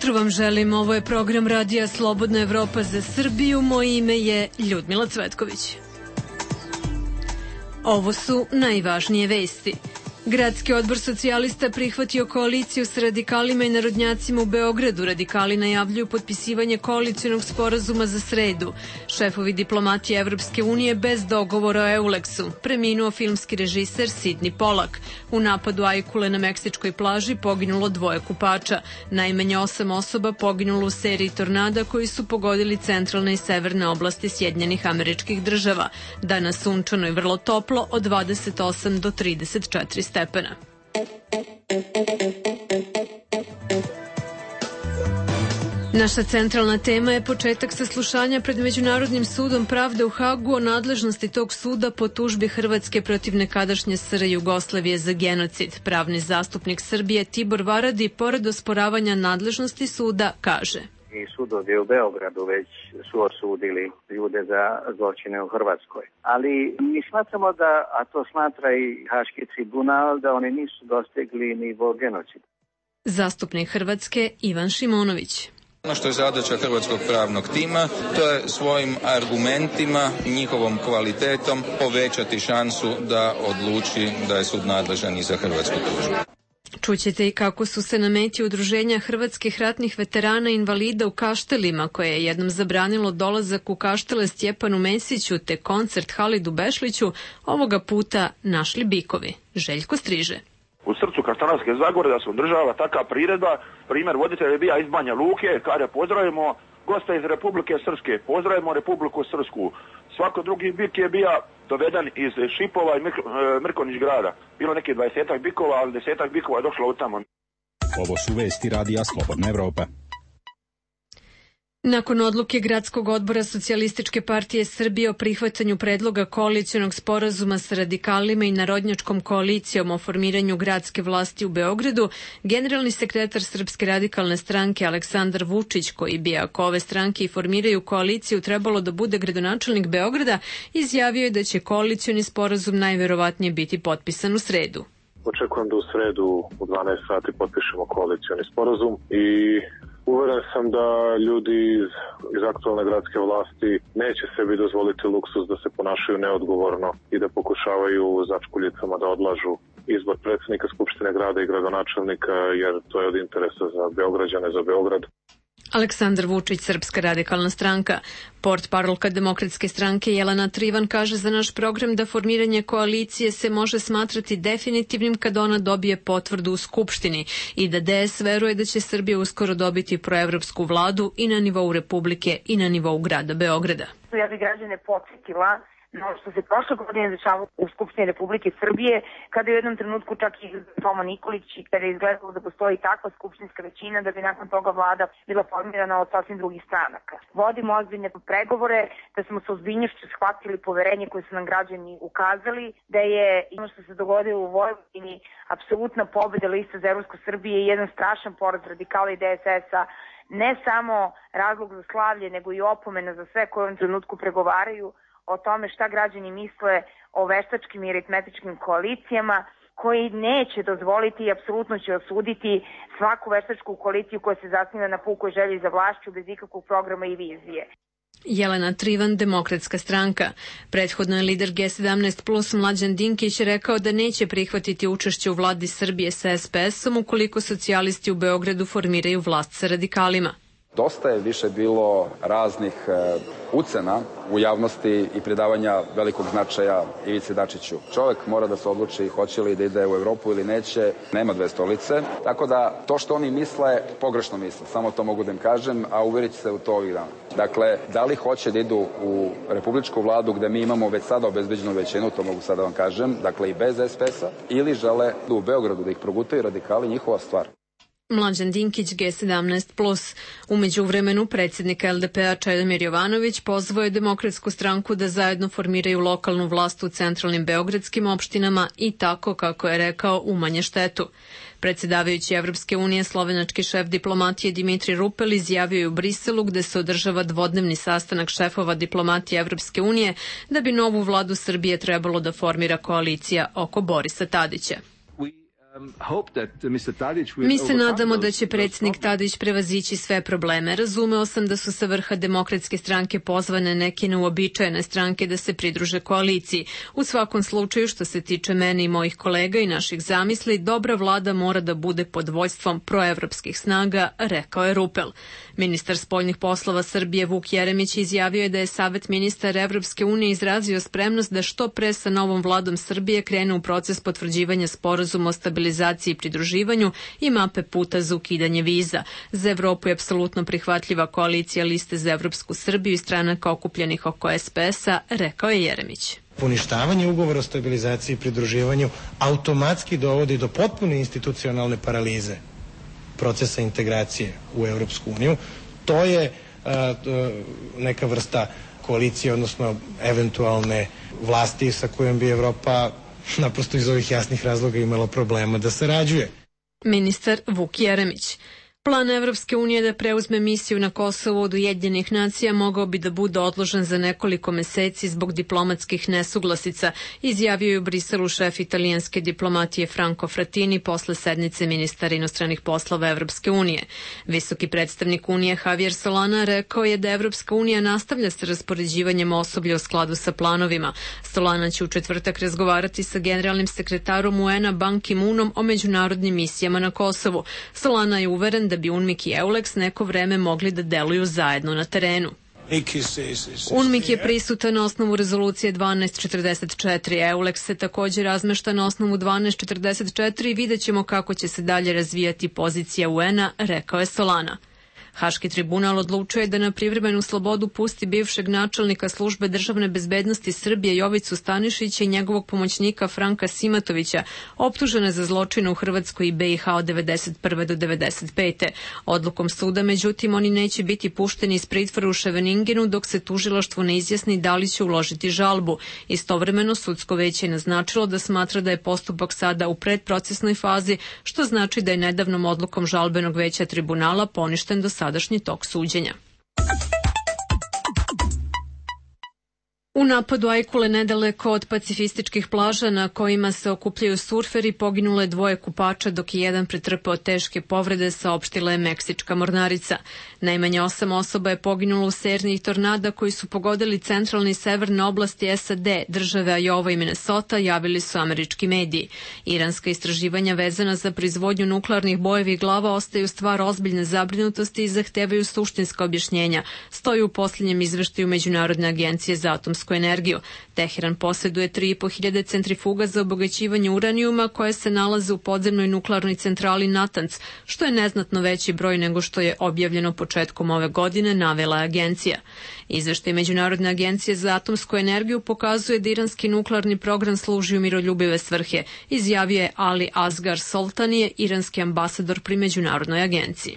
jutro vam želim, ovo je program Radija Slobodna Evropa za Srbiju, moje ime je Ljudmila Cvetković. Ovo su najvažnije vesti. Gradski odbor socijalista prihvatio koaliciju sa radikalima i narodnjacima u Beogradu. Radikali najavljuju potpisivanje koalicionog sporazuma za sredu. Šefovi diplomatije Evropske unije bez dogovora o Euleksu. Preminuo filmski režiser Sidney Pollack. U napadu ajkule na meksičkoj plaži poginulo 2 kupača. Najmanje 8 osoba poginulo u seriji tornada koji su pogodili centralne i severne oblasti Sjedinjenih Američkih Država. Danas sunčano i vrlo toplo od 28 do 34 stepena. Naša centralna tema je početak saslušanja pred Međunarodnim sudom pravde u Hagu o nadležnosti tog suda po tužbi Hrvatske protiv nekadašnje SR Jugoslavije za genocid. Pravni zastupnik Srbije Tibor Varadi, pored osporavanja nadležnosti suda, kaže: I sudovi u Beogradu već su osudili ljude za zločine u Hrvatskoj. Ali mi smatramo da, a to smatra i Haški tribunal, da oni nisu dostigli nivo genocida. Zastupnik Hrvatske Ivan Šimonović. Ono što je zadaća hrvatskog pravnog tima, to je svojim argumentima i njihovom kvalitetom povećati šansu da odluči da je sud nadležan i za hrvatsku tužbu. Čućete i kako su se na meti udruženja hrvatskih ratnih veterana i invalida u Kaštelima, koje je jednom zabranilo dolazak u Kaštele Stjepanu Mesiću te koncert Halidu Bešliću, ovoga puta našli bikovi. Željko Striže. U srcu Kaštelanske Zagore da se održava takva priredba, primjer voditelj je bija iz Banja Luke, kada pozdravimo gosta iz Republike Srpske, pozdravimo Republiku Srpsku. Svako drugi bik je bija doveden iz Šipova i Mrkonić grada. Bilo neki 20 bikova, ali 10 bikova je došlo od tamo. Ovo su vesti Radija Slobodna Evropa. Nakon odluke Gradskog odbora Socijalističke partije Srbije o prihvatanju predloga koalicionog sporazuma sa radikalima i narodnjačkom koalicijom o formiranju gradske vlasti u Beogradu, generalni sekretar Srpske radikalne stranke Aleksandar Vučić, koji bi, ako ove stranke i formiraju koaliciju, trebalo da bude gradonačelnik Beograda, izjavio je da će koalicioni sporazum najverovatnije biti potpisan u sredu. Očekujem da u sredu u 12 sati potpišemo koalicioni sporazum i uveren sam da ljudi iz aktualne gradske vlasti neće sebi dozvoliti luksuz da se ponašaju neodgovorno i da pokušavaju začkuljicama da odlažu izbor predsjednika Skupštine grada i gradonačelnika, jer to je od interesa za Beograđane, za Beograd. Aleksandar Vučić, Srpska radikalna stranka. Portparolka Demokratske stranke Jelena Trivan kaže za naš program da formiranje koalicije se može smatrati definitivnim kad ona dobije potvrdu u Skupštini i da DS veruje da će Srbija uskoro dobiti proevropsku vladu i na nivou Republike i na nivou grada Beograda. Ja bih građane podsjetila no što se prošle godine dešavalo u Skupštini Republike Srbije, kada je u jednom trenutku čak i Toma Nikolić i kada je izgledalo da postoji takva skupštinska većina da bi nakon toga vlada bila formirana od sasvim drugih stranaka. Vodimo ozbiljne pregovore, da smo sa ozbiljnošću shvatili poverenje koje su nam građani ukazali, da je ono što se dogodilo u Vojvodini apsolutna pobeda liste za Evropsku Srbije i jedan strašan poraz radikala i DSS-a, ne samo razlog za slavlje, nego i opomena za sve koje u ovom trenutku pregovaraju o tome šta građani misle o veštačkim i aritmetičkim koalicijama, koji neće dozvoliti i apsolutno će osuditi svaku veštačku koaliciju koja se zasniva na pukoj želji za vlašću bez ikakvog programa i vizije. Jelena Trivan, Demokratska stranka. Prethodno je lider G17 plus Mlađan Dinkić rekao da neće prihvatiti učešće u vladi Srbije sa SPS-om ukoliko socijalisti u Beogradu formiraju vlast sa radikalima. Dosta je više bilo raznih ucena u javnosti i pridavanja velikog značaja Ivici Dačiću. Čovjek mora da se odluči hoće li da ide u Evropu ili neće, nema 2 stolice. Tako da to što oni misle, pogrešno misle, samo to mogu da im kažem, a uverit će se u to ovih dana. Dakle, da li hoće da idu u republičku vladu gde mi imamo već sada obezbeđenu većinu, to mogu sada da vam kažem, dakle i bez SPS-a, ili žele da u Beogradu da ih progutaju radikali, njihova stvar. Mlađan Dinkić, G17+. U međuvremenu predsjednik LDP-a Čedomir Jovanović pozvao je Demokratsku stranku da zajedno formiraju lokalnu vlast u centralnim beogradskim opštinama i tako, kako je rekao, umanje štetu. Predsjedavajući Evropske unije, slovenački šef diplomatije Dimitri Rupel izjavio je u Briselu, gde se održava dvodnevni sastanak šefova diplomatije Evropske unije, da bi novu vladu Srbije trebalo da formira koalicija oko Borisa Tadića. Mi se nadamo da će predsjednik Tadić prevazići sve probleme. Razumeo sam da su sa vrha Demokratske stranke pozvane neke neuobičajene stranke da se pridruže koaliciji. U svakom slučaju, što se tiče mene i mojih kolega i naših zamisli, dobra vlada mora da bude pod vođstvom proevropskih snaga, rekao je Rupel. Ministar spoljnih poslova Srbije Vuk Jeremić izjavio je da je Savet ministara Evropske unije izrazio spremnost da što pre sa novom vladom Srbije krene u proces potvrđivanja sporazuma o stabilizaciji i pridruživanju i mape puta za ukidanje viza. Za Evropu je apsolutno prihvatljiva koalicija Liste za Evropsku Srbiju i stranaka okupljenih oko SPS-a, rekao je Jeremić. Poništavanje ugovora o stabilizaciji i pridruživanju automatski dovodi do potpune institucionalne paralize procesa integracije u Evropsku uniju. To je neka vrsta koalicije, odnosno eventualne vlasti sa kojom bi Evropa naprosto iz ovih jasnih razloga imala problema da sarađuje. Ministar Vuk Jeremić. Plan Evropske unije da preuzme misiju na Kosovu od Ujedinjenih nacija mogao bi da bude odložen za nekoliko meseci zbog diplomatskih nesuglasica, izjavio je u Briselu šef italijanske diplomatije Franco Frattini posle sednice ministara inostranih poslova Evropske unije. Visoki predstavnik Unije Javier Solana rekao je da Evropska unija nastavlja sa raspoređivanjem osoblja u skladu sa planovima. Solana će u četvrtak razgovarati sa generalnim sekretarom UN-a Ban Ki-moonom o međunarodnim misijama na Kosovu. Solana je uveren da bi UNMIK i EULEX neko vreme mogli da deluju zajedno na terenu. UNMIK je prisutan na osnovu rezolucije 1244, EULEX se također razmešta na osnovu 1244 i vidjet ćemo kako će se dalje razvijati pozicija UN-a, rekao je Solana. Haški tribunal odlučuje da na privremenu slobodu pusti bivšeg načelnika službe državne bezbednosti Srbije Jovicu Stanišića i njegovog pomoćnika Franka Simatovića, optužene za zločine u Hrvatskoj i BiH od 1991. do 1995. Odlukom suda, međutim, oni neće biti pušteni iz pritvora u Ševeningenu dok se tužilaštvo ne izjasni da li će uložiti žalbu. Istovremeno, sudsko veće je naznačilo da smatra da je postupak sada u predprocesnoj fazi, što znači da je nedavnom odlukom žalbenog veća tribunala poništen do sadašnji tok suđenja. U napadu ajkule nedaleko od pacifističkih plaža na kojima se okupljaju surferi poginulo je 2 kupača dok je jedan pretrpeo teške povrede, saopštila je Meksička mornarica. Najmanje 8 osoba je poginulo u seriji tornada koji su pogodili centralne i severne oblasti SAD, države Iowa i Minnesota, javili su američki mediji. Iranska istraživanja vezana za proizvodnju nuklearnih bojevih glava ostaju stvar ozbiljne zabrinutosti i zahtevaju suštinska objašnjenja, stoji u posljednjem izveštaju Međunarodne agencije za atomsku energiju. Teheran posjeduje 3.500 centrifuga za obogaćivanje uranijuma koje se nalaze u podzemnoj nuklearnoj centrali Natanz, što je neznatno veći broj nego što je objavljeno početkom ove godine, navela je agencija. Izveštaj Međunarodne agencije za atomsku energiju pokazuje da iranski nuklearni program služi u miroljubive svrhe, izjavio je Ali Asghar Soltanije, iranski ambasador pri Međunarodnoj agenciji.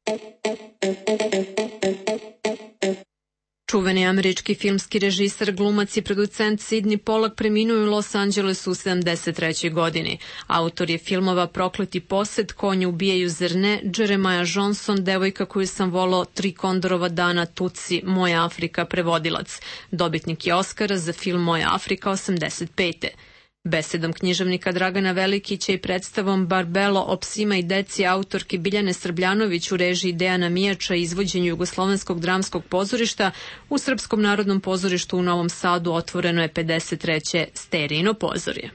Čuveni američki filmski režiser, glumac i producent Sidney Pollack preminuo u Los Angelesu u 73. godini. Autor je filmova Prokleti posed, Konje ubijaju zrne, Jeremiah Johnson, Devojka koju sam volao, Tri kondorova dana, Tutsi, Moja Afrika, prevodilac. Dobitnik je Oskara za film Moja Afrika 85. Besedom književnika Dragana Velikića i predstavom Barbelo o psima i deci autorki Biljane Srbljanović u režiji Dejana Mijača i izvođenju Jugoslovenskog dramskog pozorišta u Srpskom narodnom pozorištu u Novom Sadu otvoreno je 53. sterijino pozorje.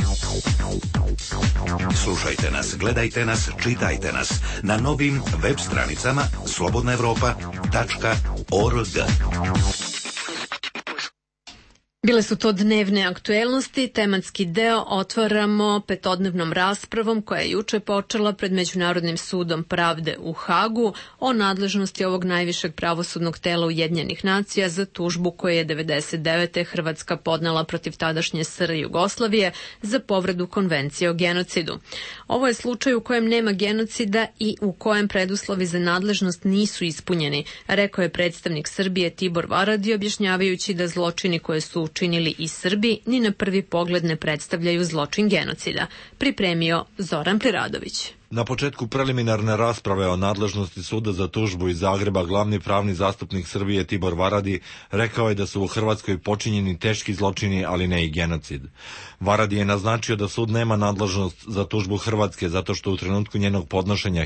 Slušajte nas, gledajte nas, čitajte nas na novim web stranicama slobodnaevropa.org. Bile su to dnevne aktuelnosti, tematski deo otvaramo petodnevnom raspravom koja je juče počela pred Međunarodnim sudom pravde u Hagu o nadležnosti ovog najvišeg pravosudnog tela Ujedinjenih nacija za tužbu koju je 1999. Hrvatska podnela protiv tadašnje SR Jugoslavije za povredu konvencije o genocidu. Ovo je slučaj u kojem nema genocida i u kojem preduslovi za nadležnost nisu ispunjeni, rekao je predstavnik Srbije Tibor Varadi, objašnjavajući da zločini koje su učinili i Srbi ni na prvi pogled ne predstavljaju zločin genocida. Pripremio Zoran Preradović. Na početku preliminarne rasprave o nadležnosti suda za tužbu iz Zagreba glavni pravni zastupnik Srbije Tibor Varadi rekao je da su u Hrvatskoj počinjeni teški zločini, ali ne i genocid. Varadi je naznačio da sud nema nadležnost za tužbu Hrvatske zato što u trenutku njenog podnošenja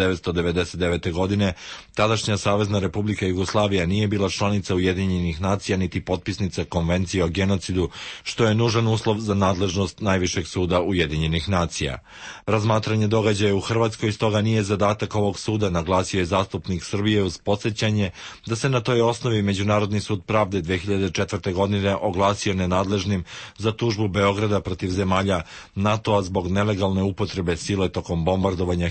1999. godine tadašnja Savezna Republika Jugoslavija nije bila članica Ujedinjenih nacija niti potpisnica Konvencije o genocidu, što je nužan uslov za nadležnost najvišeg suda Ujedinjenih nacija. Razmatranje događaja u Hrvatskoj stoga nije zadatak ovog suda, naglasio je zastupnik Srbije uz podsjećanje da se na toj osnovi Međunarodni sud pravde 2004. godine oglasio nenadležnim za tužbu Beograda protiv zemalja NATO-a zbog nelegalne upotrebe sile tokom bombardovanja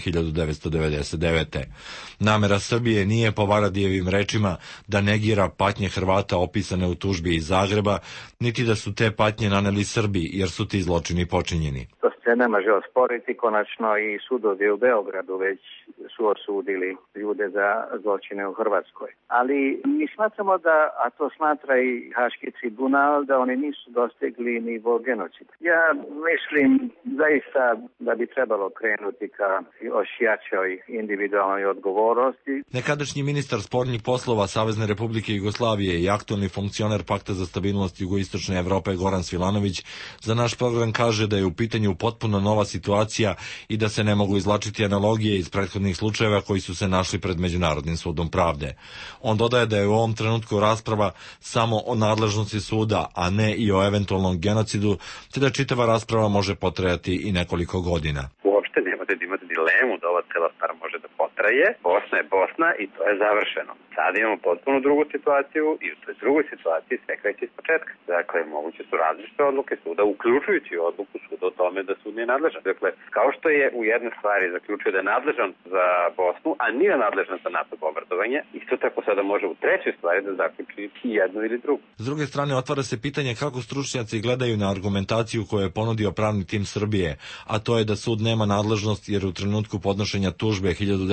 1999. Namera Srbije nije po Varadijevim rečima da negira patnje Hrvata opisane u tužbi iz Zagreba, niti da su te patnje naneli Srbiji, jer su ti zločini počinjeni. To se ne može osporiti, konačno i sudovi u Beogradu već su osudili ljude za zločine u Hrvatskoj. Ali mi smatramo da, a to smatra i Haški tribunal, da oni nisu dostigli nivo genocida. Ja mislim zaista da bi trebalo krenuti ka još jačoj individualnoj odgovornosti. Nekadašnji ministar spoljnih poslova Savezne Republike Jugoslavije i aktualni funkcioner Pakta za stabilnost Jugoistočne Evrope Goran Svilanović za naš program kaže da je u pitanju potpuno nova situacija i da se ne mogu izvlačiti analogije iz prethodnih slučajeva koji su se našli pred Međunarodnim sudom pravde. On dodaje da je u ovom trenutku rasprava samo o nadležnosti suda, a ne i o eventualnom genocidu, te da čitava rasprava može potrajati i nekoliko godina. Uopšte nemate da imate dilemu da ova cela stvar može da potraje. Bosna je Bosna i to je završeno. Sad imamo potpuno drugu situaciju i u toj drugoj situaciji sve kreće iz početka. Dakle, moguće su različite odluke suda, uključujući odluku suda o tome da sud nije nadležan. Dakle, kao što je u jednoj stvari zaključio da je nadležan za Bosnu, a nije nadležan za NATO bombardovanje, isto tako sada može u trećoj stvari da zaključi jednu ili drugu. S druge strane, otvara se pitanje kako stručnjaci gledaju na argumentaciju koju je ponudio pravni tim Srbije, a to je da sud nema nadležnost jer u trenutku podnošenja tužbe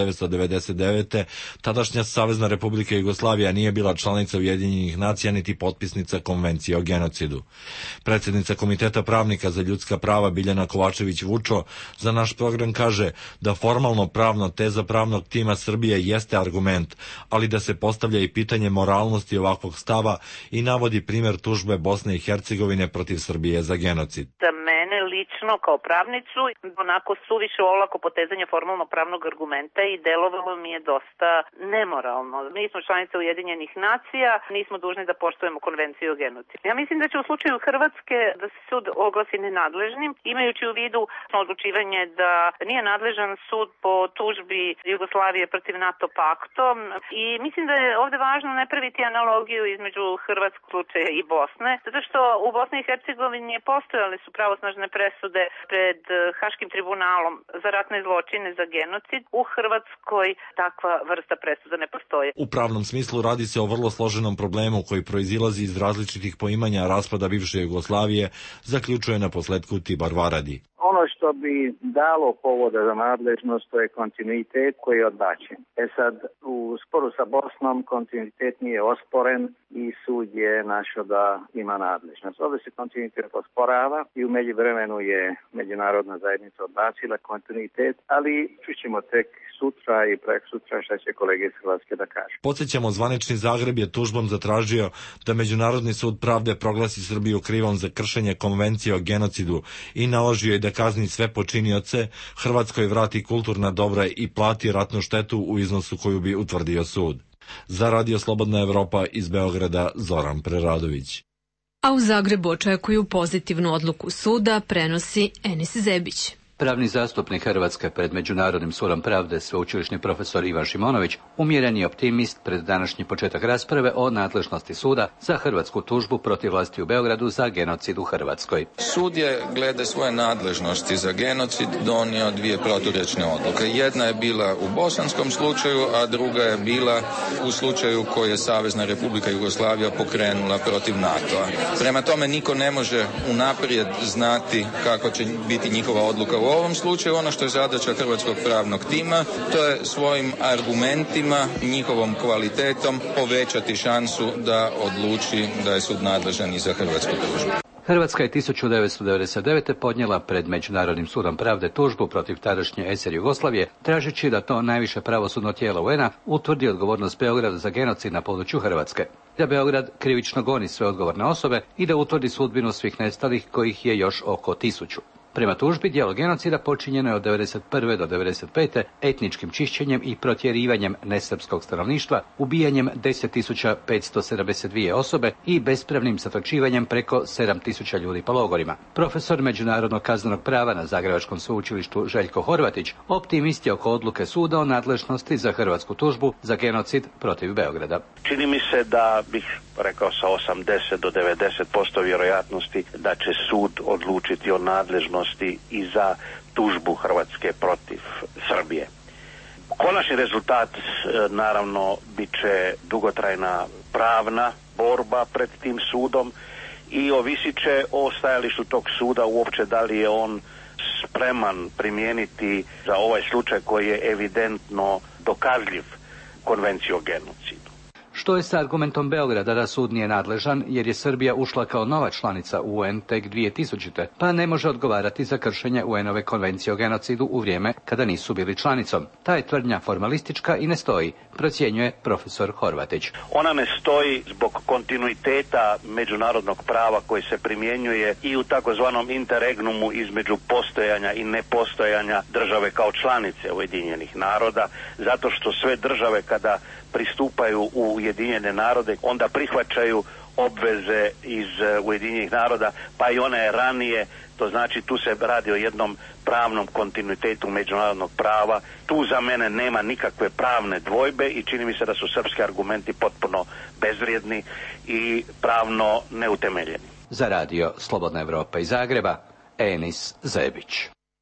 1999. tadašnja Savezna Republika Jugoslavija nije bila članica Ujedinjenih nacija niti potpisnica Konvencije o genocidu. Predsjednica Komiteta pravnika za ljudska prava Biljana Kovačević-Vučo za naš program kaže da formalno pravna teza pravnog tima Srbije jeste argument, ali da se postavlja i pitanje moralnosti ovakvog stava i navodi primjer tužbe Bosne i Hercegovine protiv Srbije za genocid. Za mene lično kao pravnicu onako suviše olako potezanje formalno pravnog argumenta i delovalo mi je dosta nemoralno. Mi smo članica Ujedinjenih nacija, nismo dužni da poštujemo konvenciju o genocidu. Ja mislim da će u slučaju Hrvatske da se sud oglasi nenadležnim, imajući u vidu odlučivanje da nije nadležan sud po tužbi Jugoslavije protiv NATO paktom i mislim da je ovde važno ne praviti analogiju između hrvatskog slučaja i Bosne, zato što u Bosni i Hercegovini postojale su pravosnažne presude pred Haškim tribunalom za ratne zločine za genocid. U Hrvatskoj takva vrsta presuda ne postoji. U pravnom smislu radi se o vrlo složenom problemu koji proizilazi iz različitih poimanja raspada bivše Jugoslavije, zaključuje na posledku Tibor Varadi. Ono što bi dalo povoda za nadležnost to je kontinuitet koji je odbačen. Sad, u sporu sa Bosnom kontinuitet nije osporen i sud je našao da ima nadležnost. Ovdje se kontinuitet osporava i u međuvremenu je međunarodna zajednica odbacila kontinuitet, ali čućemo tek sutra i prek sutra šta će kolege iz Hrvatske da kažu. Podsjećamo, zvanični Zagreb je tužbom zatražio da Međunarodni sud pravde proglasi Srbiju krivom za kršenje Konvencije o genocidu i naložio je da kazni sve počinioce, Hrvatskoj vrati kulturna dobra i plati ratnu štetu u iznosu koju bi utvrdio sud. Za Radio Slobodna Evropa iz Beograda, Zoran Preradović. A u Zagrebu očekuju pozitivnu odluku suda, prenosi Enis Zebić. Pravni zastupnik Hrvatske pred Međunarodnim sudom pravde, sveučilišni profesor Ivan Šimonović, umjeren je optimist pred današnji početak rasprave o nadležnosti suda za hrvatsku tužbu protiv vlasti u Beogradu za genocid u Hrvatskoj. Sud je glede svoje nadležnosti za genocid donio dvije proturječne odluke. Jedna je bila u bosanskom slučaju, a druga je bila u slučaju koji je Savezna Republika Jugoslavija pokrenula protiv NATO-a. Prema tome niko ne može unaprijed znati kako će biti njihova odluka u ovom slučaju. Ono što je zadaća hrvatskog pravnog tima, to je svojim argumentima, njihovom kvalitetom povećati šansu da odluči da je sud nadležan i za hrvatsku tužbu. Hrvatska je 1999. podnijela pred Međunarodnim sudom pravde tužbu protiv tadašnje SR Jugoslavije, tražeći da to najviše pravosudno tijelo UN-a utvrdi odgovornost Beograda za genocid na području Hrvatske. Da Beograd krivično goni sve odgovorne osobe i da utvrdi sudbinu svih nestalih, kojih je još oko 1000. Prema tužbi, djelo genocida počinjeno je od 1991. do 1995. etničkim čišćenjem i protjerivanjem nesrpskog stanovništva, ubijanjem 10.572 osobe i bespravnim zatočivanjem preko 7.000 ljudi po logorima. Profesor međunarodnog kaznenog prava na Zagrebačkom sveučilištu Željko Horvatić optimist je oko odluke suda o nadležnosti za hrvatsku tužbu za genocid protiv Beograda. Čini mi se da bih rekao sa 80 do 90% vjerojatnosti da će sud odlučiti o nadležnosti i za tužbu Hrvatske protiv Srbije. Konačni rezultat naravno bit će dugotrajna pravna borba pred tim sudom i ovisit će o stajalištu tog suda uopće da li je on spreman primijeniti za ovaj slučaj koji je evidentno dokazljiv Konvenciju o genocidu. Što je sa argumentom Beograda da sud nije nadležan jer je Srbija ušla kao nova članica UN tek 2000. pa ne može odgovarati za kršenje UN-ove konvencije o genocidu u vrijeme kada nisu bili članicom. Ta je tvrdnja formalistička i ne stoji, procjenjuje profesor Horvatić. Ona ne stoji zbog kontinuiteta međunarodnog prava koji se primjenjuje i u takozvanom interregnumu između postojanja i nepostojanja države kao članice Ujedinjenih naroda, zato što sve države kada pristupaju u Ujedinjene narode, onda prihvaćaju obveze iz Ujedinjenih naroda, pa i one ranije, to znači tu se radi o jednom pravnom kontinuitetu međunarodnog prava. Tu za mene nema nikakve pravne dvojbe i čini mi se da su srpski argumenti potpuno bezvrijedni i pravno neutemeljeni. Za radio Slobodna Evropa iz Zagreba, Enis Zebić.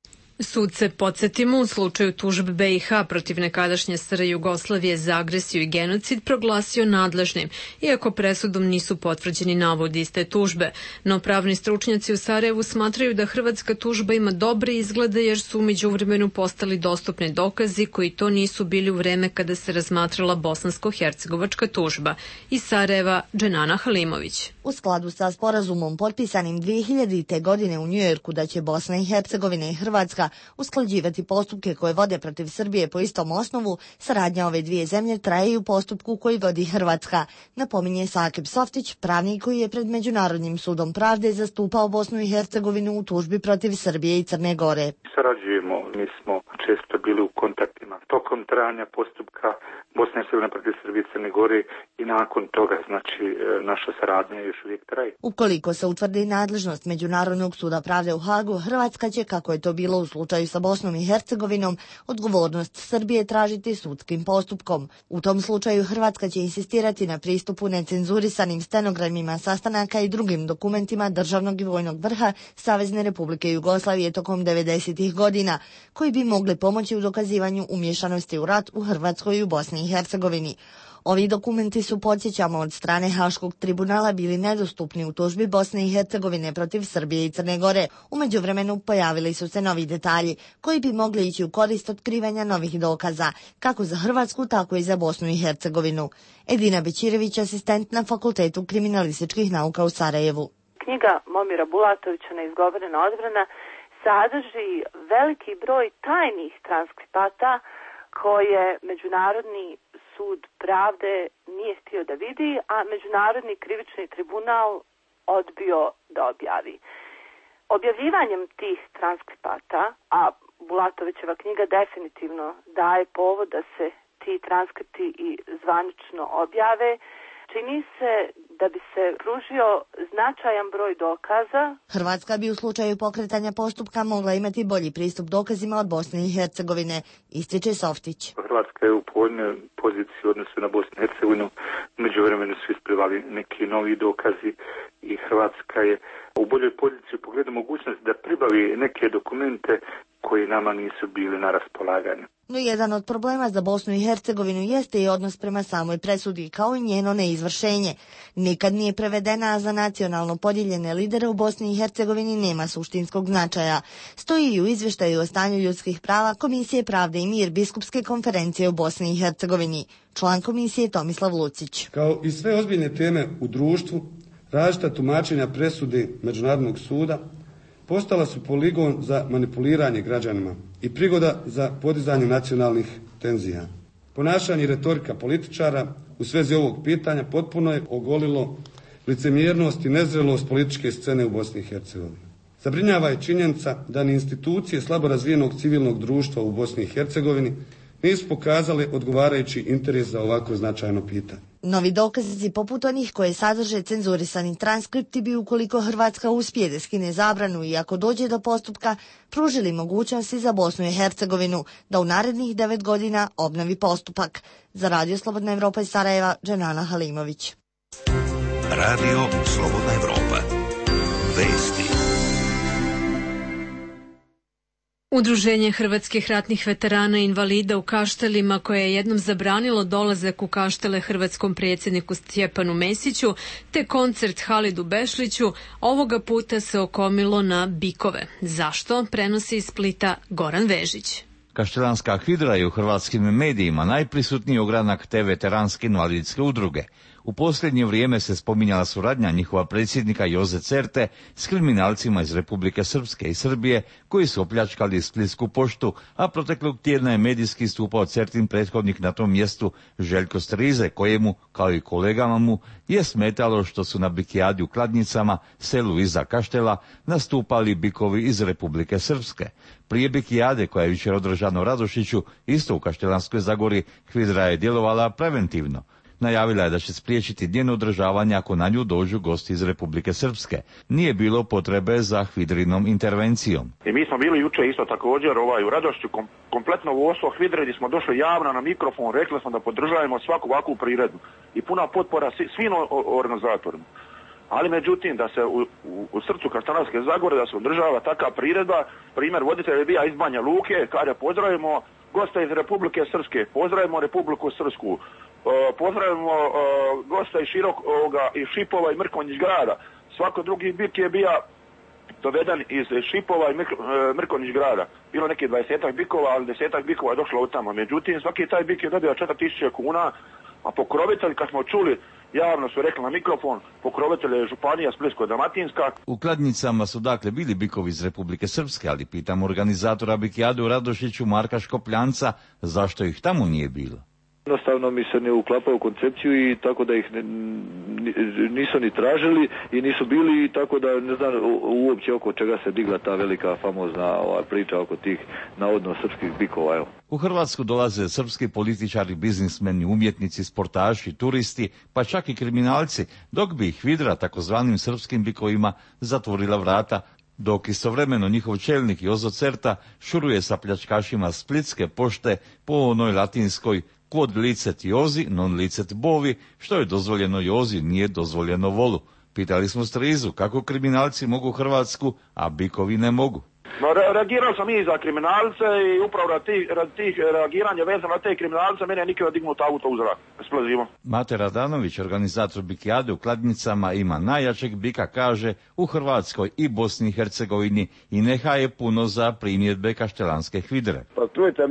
Sud se, podsjetimo, u slučaju tužbe BiH protiv nekadašnje SR Jugoslavije za agresiju i genocid proglasio nadležnim, iako presudom nisu potvrđeni navodi iste tužbe. No pravni stručnjaci u Sarajevu smatraju da hrvatska tužba ima dobre izglede jer su u međuvremenu postali dostupni dokazi koji to nisu bili u vreme kada se razmatrala bosansko-hercegovačka tužba. Iz Sarajeva, Dženana Halimović. U skladu sa sporazumom potpisanim 2000. godine u Njujorku da će Bosna i Hercegovina i Hrvatska usklađivati postupke koje vode protiv Srbije po istom osnovu, saradnja ove dvije zemlje traje i u postupku koji vodi Hrvatska, napominje Sakib Softić, pravnik koji je pred Međunarodnim sudom pravde zastupao Bosnu i Hercegovinu u tužbi protiv Srbije i Crne Gore. Sarađujemo, mi smo često bili u kontaktima tokom trajanja postupka Bosne i Hercegovine protiv Srbije i Crne Gore i nakon toga, znači, naša saradnja još uvijek traje. Ukoliko se utvrdi nadležnost Međunarodnog suda pravde u Hagu, Hrvatska će, kako je to bilo u slučaju sa Bosnom i Hercegovinom, odgovornost Srbije tražiti sudskim postupkom. U tom slučaju Hrvatska će insistirati na pristupu necenzurisanim stenogramima sastanaka i drugim dokumentima državnog i vojnog vrha Savezne Republike Jugoslavije tokom 90. godina, koji bi mogli pomoći u dokazivanju umješanosti u rat u Hrvatskoj i u Bosni i Hercegovini. Ovi dokumenti su, podsjećamo, od strane Haškog tribunala bili nedostupni u tužbi Bosne i Hercegovine protiv Srbije i Crne Gore. U međuvremenu pojavili su se novi detalji koji bi mogli ići u korist otkrivanja novih dokaza, kako za Hrvatsku, tako i za Bosnu i Hercegovinu. Edina Bećirević, asistent na Fakultetu kriminalističkih nauka u Sarajevu. Knjiga Momira Bulatovića Neizgovorena odbrana sadrži veliki broj tajnih transkripata koje Međunarodni sud pravde nije htio da vidi, a Međunarodni krivični tribunal odbio da objavi. Objavljivanjem tih transkripata, a Bulatovićeva knjiga definitivno daje povod da se ti transkripti i zvanično objave, čini se da bi se pružio značajan broj dokaza. Hrvatska bi u slučaju pokretanja postupka mogla imati bolji pristup dokazima od Bosne i Hercegovine, ističe Softić. Hrvatska je u povoljnoj poziciji u odnosu na Bosnu i Hercegovinu. Međuvremenu su isplivali neki novi dokazi i Hrvatska je u boljoj poziciji u pogledu mogućnosti da pribavi neke dokumente koji nama nisu bili na raspolaganju. No jedan od problema za Bosnu i Hercegovinu jeste i odnos prema samoj presudi, kao i njeno neizvršenje. Nikad nije prevedena, a za nacionalno podijeljene lidere u Bosni i Hercegovini nema suštinskog značaja. Stoji i u izvještaju o stanju ljudskih prava Komisije pravde i mir Biskupske konferencije u Bosni i Hercegovini. Član komisije Tomislav Lucić. Kao i sve ozbiljne teme u društvu, različita tumačenja presudi Međunarodnog suda postala su poligon za manipuliranje građanima i prigoda za podizanje nacionalnih tenzija. Ponašanje i retorika političara u svezi ovog pitanja potpuno je ogolilo licemjernost i nezrelost političke scene u Bosni i Hercegovini. Zabrinjava je činjenica da ni institucije slabo razvijenog civilnog društva u Bosni i Hercegovini nisu pokazale odgovarajući interes za ovako značajno pitanje. Novi dokazi poput onih koje sadrže cenzurisani transkripti bi, ukoliko Hrvatska uspije da skine zabranu i ako dođe do postupka, pružili mogućnosti za Bosnu i Hercegovinu da u narednih 9 godina obnovi postupak. Za Radio Slobodna Evropa iz Sarajeva, Dženana Halimović. Radio Slobodna Evropa. Vesti. Udruženje hrvatskih ratnih veterana i invalida u Kaštelima, koje je jednom zabranilo dolazak u Kaštele hrvatskom predsjedniku Stjepanu Mesiću, te koncert Halidu Bešliću, ovoga puta se okomilo na bikove. Zašto? Prenosi iz Splita Goran Vežić. Kaštelanska HVIDRA je u hrvatskim medijima najprisutniji ogranak te veteranske invalidske udruge. U posljednje vrijeme se spominjala suradnja njihova predsjednika Joze Certe s kriminalcima iz Republike Srpske i Srbije koji su opljačkali Splitsku poštu, a proteklog tjedna je medijski istupao Certin prethodnik na tom mjestu Željko Strize, kojemu, kao i kolegama mu, je smetalo što su na bikijadi u Kladnicama, selu iza Kaštela, nastupali bikovi iz Republike Srpske. Prije bikijade, koja je jučer održana u Radošiću, isto u Kaštelanskoj Zagori, HVIDRA je djelovala preventivno. Najavila je da će spriječiti njeno održavanje ako na nju dođu gosti iz Republike Srpske. Nije bilo potrebe za HVIDRinom intervencijom. I mi smo bili juče isto također u Radošću, kompletno vodstvo HVIDRe, gdje smo došli javno na mikrofon, rekli smo da podržavamo svaku ovakvu priredbu i puna potpora svim organizatorima. Ali međutim, da se u srcu Kaštelanske Zagore da se održava takva priredba, primjer voditelj je bio iz Banja Luke, kada pozdravimo gosta iz Republike Srpske, pozdravimo Republiku Srpsku, pozdravimo gosta iz Šipova i Mrkonjić grada. Svako drugi bik je bio doveden iz Šipova i Mrkonjić grada. Bilo neki 20 bikova, ali 10 bikova je došlo od tamo. Međutim, svaki taj bik je dobio 4000 kuna, a pokrovitelj, kad smo čuli, javno su rekli na mikrofon, pokrovitelj je Županija Splitsko-dalmatinska. U Kladnicama su dakle bili bikovi iz Republike Srpske, ali pitam organizatora bikijade u Radošiću Marka Škopljanca zašto ih tamo nije bilo. Jednostavno mi se ne uklapaju u koncepciju i tako da ih nisu ni tražili i nisu bili i tako da ne znam uopće oko čega se digla ta velika famozna priča oko tih navodno srpskih bikova. Evo. U Hrvatsku dolaze srpski političari, biznismeni, umjetnici, sportaši, turisti, pa čak i kriminalci, dok bi ih HVIDRA takozvanim srpskim bikovima zatvorila vrata, dok istovremeno njihov čelnik Jozo Certa šuruje sa pljačkašima Splitske pošte po onoj latinskoj quod licet Jozi, non licet bovi, što je dozvoljeno Jozi, nije dozvoljeno volu. Pitali smo Strizu kako kriminalci mogu Hrvatsku, a bikovi ne mogu. Reagirao sam i za kriminalce i upravo radi tih reagiranja vezano na te kriminalce mene je nikada dignuto auto u zrak. Eksplozivom. Mate Radanović, organizator bikijade u Kladnicama, ima najjačeg bika, kaže, u Hrvatskoj i Bosni i Hercegovini i neha je puno za primjedbe kaštelanske HVIDRe. Pa čujte,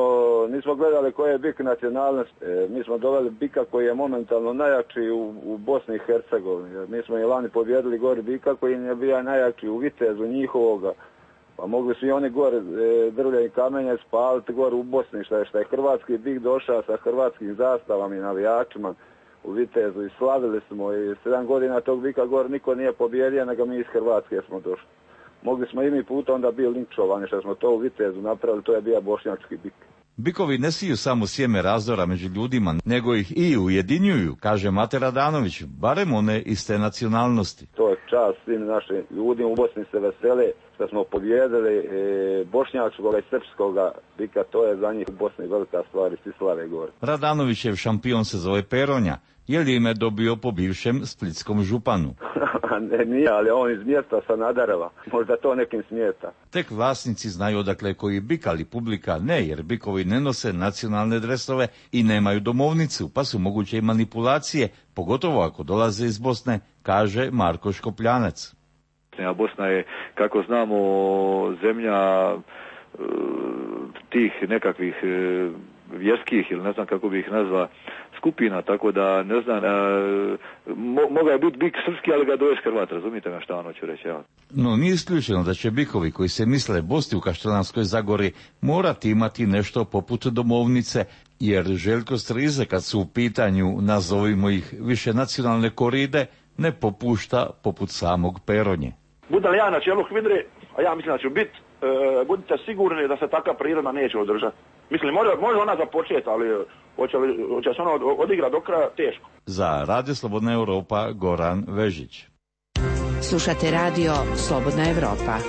nismo gledali koji je bik nacionalnost. Mi smo doveli bika koji je momentalno najjači u Bosni i Hercegovini. Mi smo i lani pobjedili gori bika koji je bio najjači u Vitezu njihovoga. Pa mogli su i oni gore drvlje i kamenje spaliti gore u Bosni, što je hrvatski bik došao sa hrvatskim zastavama i navijačima u Vitezu i slavili smo i 7 godina tog bika gore niko nije pobjedio, nego mi iz Hrvatske smo došli. Mogli smo i mi puta onda bili linčovani što smo to u Vitezu napravili, to je bio bošnjački bik. Bikovi ne siju samo sjeme razdora među ljudima, nego ih i ujedinjuju, kaže Mate Radanović, barem one iste nacionalnosti. To je čast svim našim ljudima, u Bosni se vesele što smo pobjedili bošnjačkog i srpskog bika, to je za njih u Bosni velika stvar i svi slave gore. Radanovićev šampion se zove Peronja, je li ime dobio po bivšem splitskom županu? Ne, nije, ali on iz mjesta Sanaderova. Možda to nekim smeta. Tek vlasnici znaju odakle koji bik, ali publika ne, jer bikovi ne nose nacionalne dresove i nemaju domovnicu, pa su moguće i manipulacije, pogotovo ako dolaze iz Bosne, kaže Marko Škopljanac. Bosna je, kako znamo, zemlja tih nekakvih vjerskih ili ne znam kako bi ih nazva skupina, tako da ne znam, mogao je biti bik srpski, ali ga doješ Hrvat, razumijete me šta ono ću reći, ja. No nije isključeno da će bikovi koji se misle bosti u Kaštelanskoj Zagori morati imati nešto poput domovnice, jer Željko Strize, kad su u pitanju, nazovimo ih, više nacionalne koride, ne popušta poput samog Peronje. Budem ja na čelu HVIDRE, a ja mislim da ću biti, budite sigurni da se takva priroda neće održati. Mislim, može ona započeti, ali hoće se ona odigrati do kraja, teško. Za Radio Slobodna Europa, Goran Vežić. Slušate Radio Slobodna Evropa.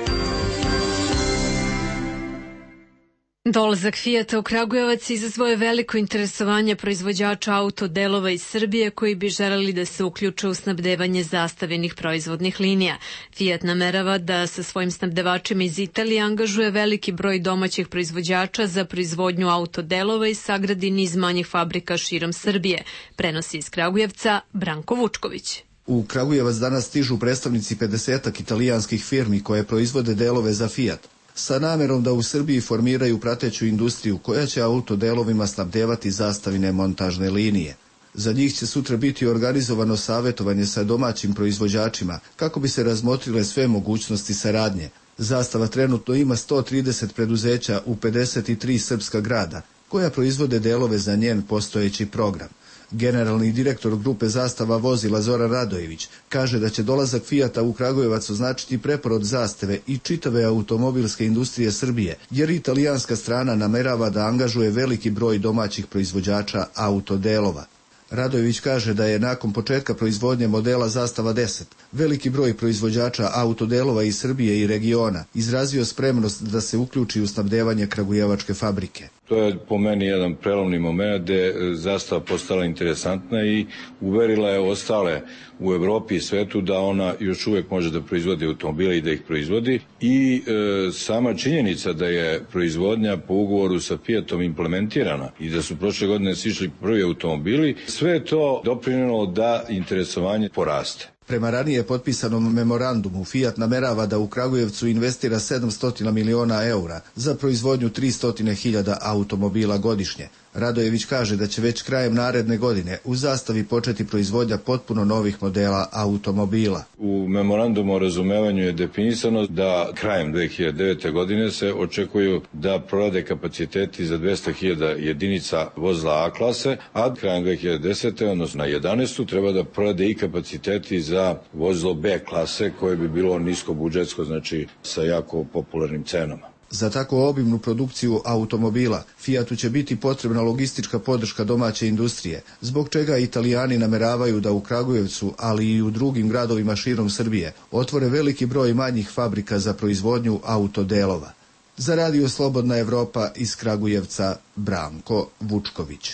Dolazak Fijata u Kragujevac izazvao je veliko interesovanje proizvođača autodelova iz Srbije koji bi želeli da se uključe u snabdevanje zastavenih proizvodnih linija. Fijat namerava da sa svojim snabdevačima iz Italije angažuje veliki broj domaćih proizvođača za proizvodnju autodelova i sagradi niz manjih fabrika širom Srbije. Prenosi iz Kragujevca Branko Vučković. U Kragujevac danas stižu predstavnici 50-ak italijanskih firmi koje proizvode delove za Fiat, sa namerom da u Srbiji formiraju prateću industriju koja će autodelovima snabdevati zastavine montažne linije. Za njih će sutra biti organizovano savjetovanje sa domaćim proizvođačima kako bi se razmotrile sve mogućnosti saradnje. Zastava trenutno ima 130 preduzeća u 53 srpska grada koja proizvode delove za njen postojeći program. Generalni direktor grupe Zastava vozila Zoran Radojević kaže da će dolazak Fijata u Kragujevac označiti preporod zastave i čitave automobilske industrije Srbije, jer italijanska strana namerava da angažuje veliki broj domaćih proizvođača autodelova. Radojević kaže da je nakon početka proizvodnje modela Zastava 10 veliki broj proizvođača autodelova iz Srbije i regiona izrazio spremnost da se uključi u snabdevanje kragujevačke fabrike. To je po meni jedan prelomni moment gde Zastava postala interesantna i uverila je ostale u Evropi i svetu da ona još uvijek može da proizvodi automobile i da ih proizvodi. I sama činjenica da je proizvodnja po ugovoru sa Fiatom implementirana i da su prošle godine sišli prvi automobili, sve je to doprinjelo da interesovanje poraste. Prema ranije potpisanom memorandumu, Fiat namerava da u Kragujevcu investira 700 miliona eura za proizvodnju 300.000 automobila godišnje. Radojević kaže da će već krajem naredne godine u Zastavi početi proizvodnja potpuno novih modela automobila. U memorandumu o razumevanju je definisano da krajem 2009. godine se očekuju da prorade kapaciteti za 200.000 jedinica vozila A klase, a krajem 2010. odnosno na 11. treba da prorade i kapaciteti za vozilo B klase koje bi bilo nisko budžetsko, znači sa jako popularnim cenama. Za tako obimnu produkciju automobila Fiatu će biti potrebna logistička podrška domaće industrije, zbog čega Italijani nameravaju da u Kragujevcu, ali i u drugim gradovima širom Srbije, otvore veliki broj manjih fabrika za proizvodnju autodelova. Za Radio Slobodna Evropa iz Kragujevca, Branko Vučković.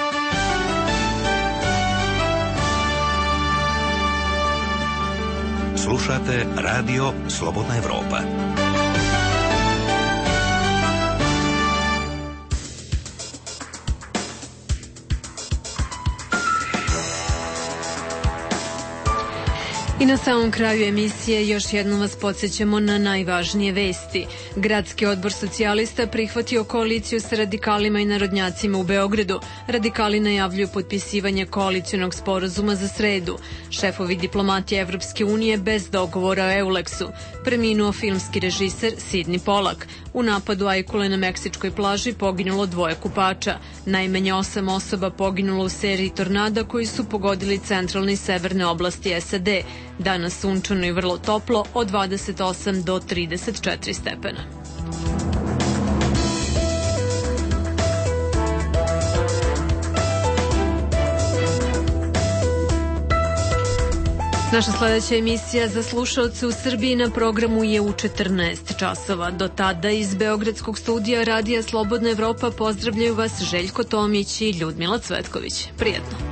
Slušate Radio Slobodna Evropa. I na samom kraju emisije još jednom vas podsjećamo na najvažnije vesti. Gradski odbor socijalista prihvatio koaliciju sa radikalima i narodnjacima u Beogradu. Radikali najavljuju potpisivanje koalicionog sporazuma za sredu. Šefovi diplomatije Evropske unije bez dogovora o Euleksu. Preminuo filmski režiser Sidney Pollack. U napadu ajkule na meksičkoj plaži poginulo 2 kupača. Najmanje 8 osoba poginulo u seriji tornada koji su pogodili centralne i severne oblasti SAD. Danas sunčano i vrlo toplo od 28 do 34 stepena. Naša sledeća emisija za slušaoce u Srbiji na programu je u 14 časova. Do tada iz Beogradskog studija Radija Slobodna Evropa pozdravljaju vas Željko Tomić i Ljudmila Cvetković. Prijetno.